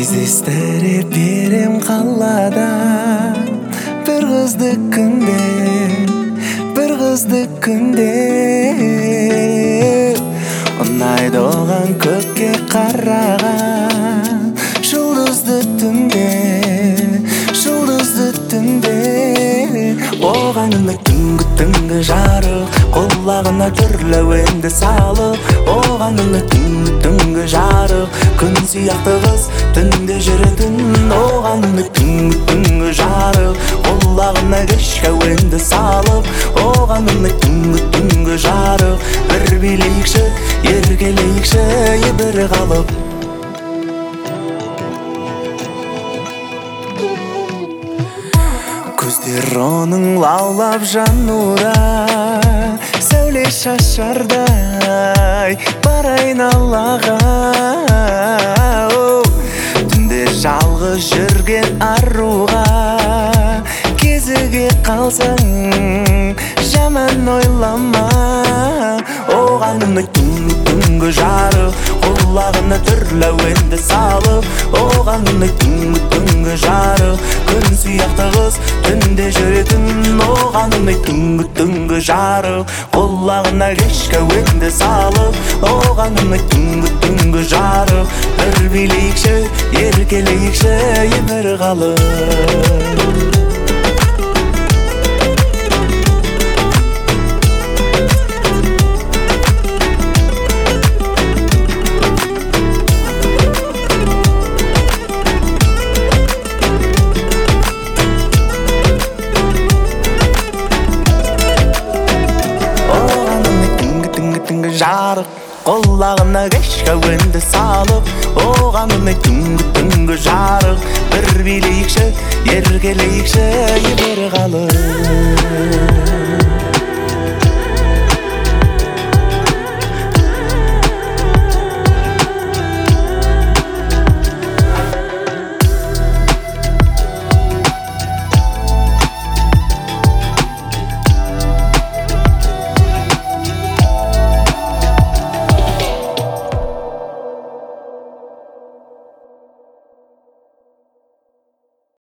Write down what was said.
Іздестіре берем қалада бір қызды күнде, бір қызды күнде. Ұнайды оған көкке қараған жұлдызды түнде, жұлдызды түнде. Оған түнгі жарық, құлағына түрлі әуенді салып. Оған түнгі жарық, күн сияқты қыз түнде жүретін. Оған түнгі жарық, құлағына кешкі әуенді салып. Оған түнгі жарық, бір билейікші, еркелейікші бір қалып. Көздер оның лаулап жанура, сәуле шашардай бар айналаға. Түнде жалғыз жүрген аруға кезіге қалсаң жаман ойлама. Оған түнгі жарық, құлағына түрлі әуенді салып. Оған түнгі жарық, күн сияқты қыз түнде жүретін. Оған түнгі жарық, құлағына кешкі әуенді салып. Оған түнгі жарық, бір билейікші, еркелейікші бір қалып. Жарық, құлағына кешкі әуенді салып. Оған түнгі жарық, бір билейікші, еркелейікші бір қалып.